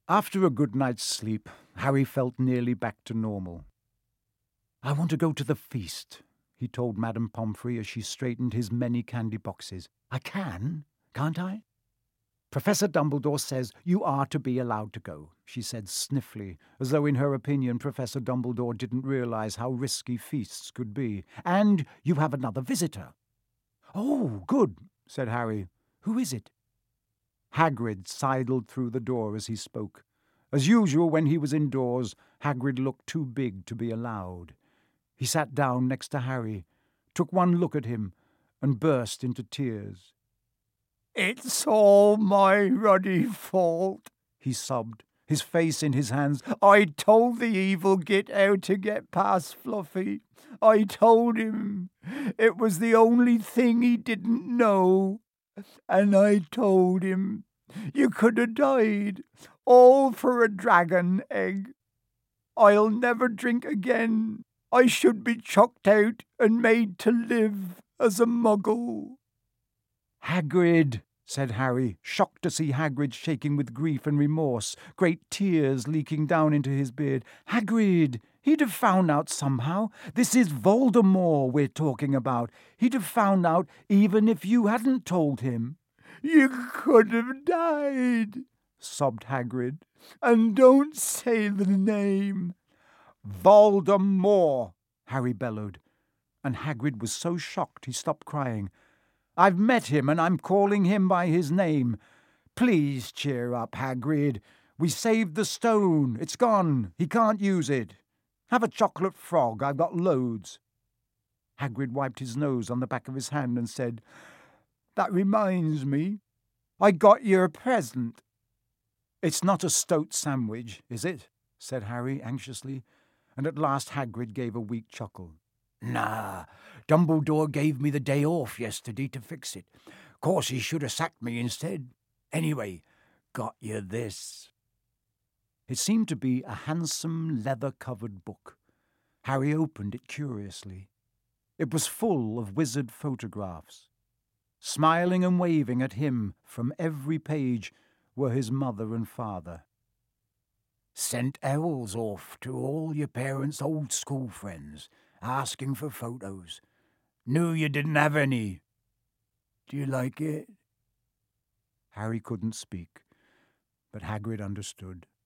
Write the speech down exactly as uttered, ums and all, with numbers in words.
After a good night's sleep, Harry felt nearly back to normal. "I want to go to the feast," he told Madame Pomfrey as she straightened his many candy boxes. "I can, can't I?" "Professor Dumbledore says you are to be allowed to go," she said sniffly, as though in her opinion Professor Dumbledore didn't realize how risky feasts could be. "And you have another visitor." "Oh, good," said Harry. "Who is it?" Hagrid sidled through the door as he spoke. As usual, when he was indoors, Hagrid looked too big to be allowed. He sat down next to Harry, took one look at him, and burst into tears. "It's all my ruddy fault," he sobbed, his face in his hands. "I told the evil git how to get past Fluffy. I told him. It was the only thing he didn't know. And I told him, you could have died, all for a dragon egg. I'll never drink again. I should be chucked out and made to live as a muggle." "Hagrid," said Harry, shocked to see Hagrid shaking with grief and remorse, great tears leaking down into his beard. "Hagrid, he'd have found out somehow. This is Voldemort we're talking about. He'd have found out even if you hadn't told him." "You could have died," sobbed Hagrid. "And don't say the name." "Voldemort," Harry bellowed, and Hagrid was so shocked he stopped crying. "I've met him and I'm calling him by his name. Please cheer up, Hagrid. We saved the stone. It's gone. He can't use it. Have a chocolate frog. I've got loads." Hagrid wiped his nose on the back of his hand and said, "That reminds me. I got you a present." "It's not a stoat sandwich, is it?" said Harry anxiously, and at last Hagrid gave a weak chuckle. "Nah, Dumbledore gave me the day off yesterday to fix it. Course he should have sacked me instead. Anyway, got you this." It seemed to be a handsome leather-covered book. Harry opened it curiously. It was full of wizard photographs. Smiling and waving at him from every page were his mother and father. "Sent owls off to all your parents' old school friends, asking for photos. Knew you didn't have any. Do you like it?" Harry couldn't speak, but Hagrid understood.